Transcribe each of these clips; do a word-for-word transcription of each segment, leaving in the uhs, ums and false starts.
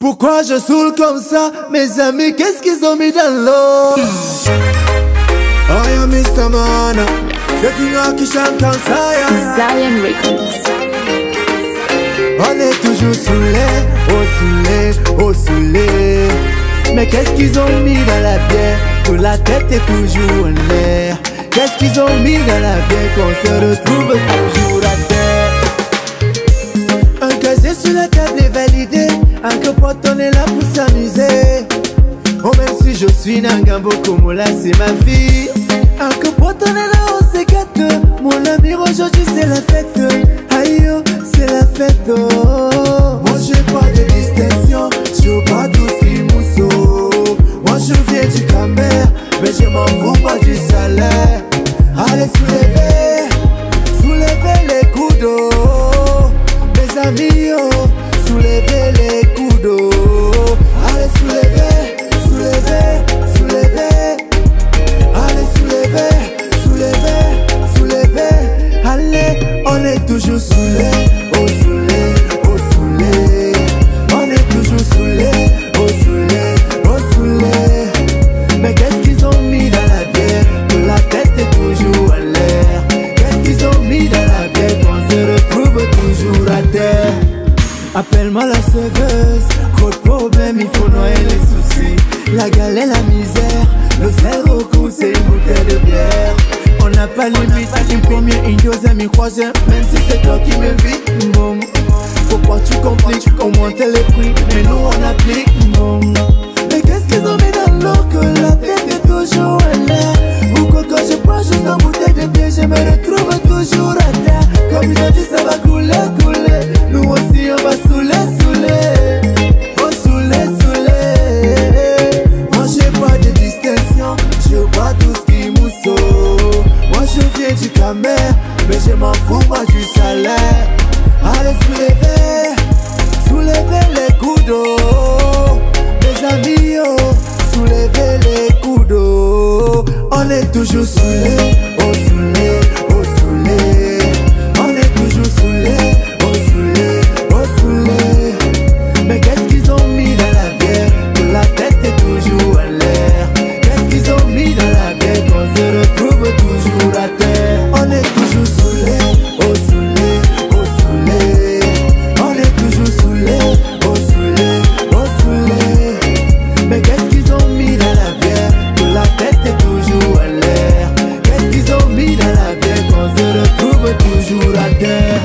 Pourquoi je saoule comme ça? Mes amis, qu'est-ce qu'ils ont mis dans l'eau? I am mister Man, c'est une heure qui chante en Saya. Zion Records. On est toujours saoulé, oh saoulé, oh saoulé. Mais qu'est-ce qu'ils ont mis dans la bière? Que la tête est toujours en l'air. Qu'est-ce qu'ils ont mis dans la bière? Qu'on se retrouve toujours à terre. Un casier sur la table est validé. Un copote on est là pour s'amuser. Oh même si je suis Nangambo comme là c'est ma vie. Un copote on est là on s'éclate. Mon ami aujourd'hui c'est la fête. Aïe oh c'est la fête oh. Moi j'ai pas de distinction. Je veux pas tout ce qui mousseau. Moi je viens du Camer. Mais je m'en fous pas du salaire. Allez soulevez, soulevez les coups d'eau. Mes amis oh, soulevez les coups d'eau. Allez soulevez, soulevez, soulevez. Allez soulevez, soulevez, soulevez. Allez, on est toujours saoulé, oh saoulé, oh saoulé. On est toujours saoulé, oh saoulé, oh saoulé. Mais qu'est-ce qu'ils ont mis dans la bière? Que la tête est toujours à l'air. Qu'est-ce qu'ils ont mis dans la bière? Qu'on se retrouve toujours à terre. Appelle-moi la serveuse, trop de problèmes, il faut noyer les soucis. La galère, la misère, le sel au cou, c'est une bouteille de bière. On n'a pas limite, une première, une deuxième, une troisième. Même si c'est toi qui m'invites, bon. Faut pas que tu compliques, on monte les prix, mais nous on applique, bon. Mais qu'est-ce qu'ils ont mis dans l'eau? Que la tête est toujours à l'air. Ou que quand je prends juste une bouteille de bière, je me retrouve toujours à terre. Comme ils ont dit, ça va couler, couler. Nous aussi on va saouler, saouler. Oh saouler, saouler. Moi j'ai pas de distinction. Je veux pas tout ce qui mousseau. Moi je viens du Camer. Mais je m'en fous pas du salaire. Allez soulevez, soulevez les coups d'eau. Mes amis oh, soulevez les coups d'eau. On est toujours saoulé, oh saoulé, oh saoulé. On est toujours saoulé, oh saoulé, oh saoulé. Mais qu'est-ce qu'ils ont mis dans la bière? Que la tête est toujours à l'air. Qu'est-ce qu'ils ont mis dans la bière? Qu'on se retrouve toujours à terre. On est toujours saoulé, oh saoulé, oh saoulé. On est toujours saoulé, oh saoulé, oh saoulé. Mais qu'est-ce qu'ils ont mis dans la bière? Que la tête est toujours à l'air. Qu'est-ce qu'ils ont mis dans la bière? Qu'on se retrouve toujours à terre.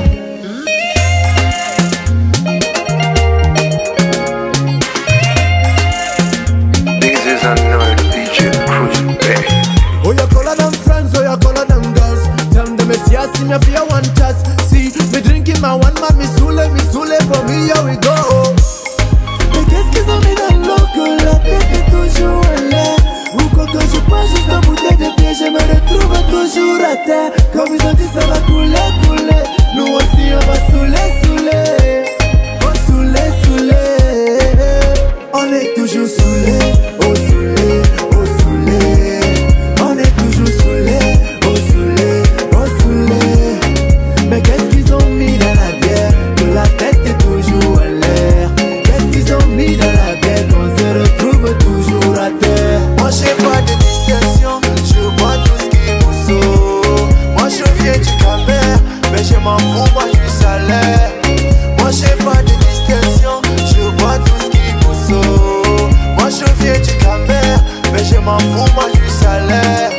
This is another D J Cruise Bay. Oh, you call them friends, oh, you call them girls. Tell them if you see me, if you want us. See, me drinking my one man, me soule, me soule, for me, here we go. Mais qu'est-ce qu'ils ont mis dans l'eau? Que la tête est toujours en l'air. Ou quoi que je prends juste une bouteille de bière, je me retrouve toujours à terre. Comme ils ont dit, ça va couler, couler. Nous aussi, on va saouler, saouler. Oh, saouler, saouler. On est toujours saoulé, oh saoulé, oh saoulé. On est toujours saoulé, oh saoulé, oh saoulé. Mais qu'est-ce qu'ils ont mis dans la bière? Que la tête est toujours à l'air. Qu'est-ce qu'ils ont mis dans la bière? Qu'on se retrouve toujours à terre. Moi j'ai pas de distinction. Je bois tout ce qui mousseau. Moi je viens du Camer. Mais je m'en fous pas du salaire. Moi j'ai pas de distinction. Je bois tout ce qui mousseau. Moi je viens du Camer. Mais je m'en fous pas du salaire.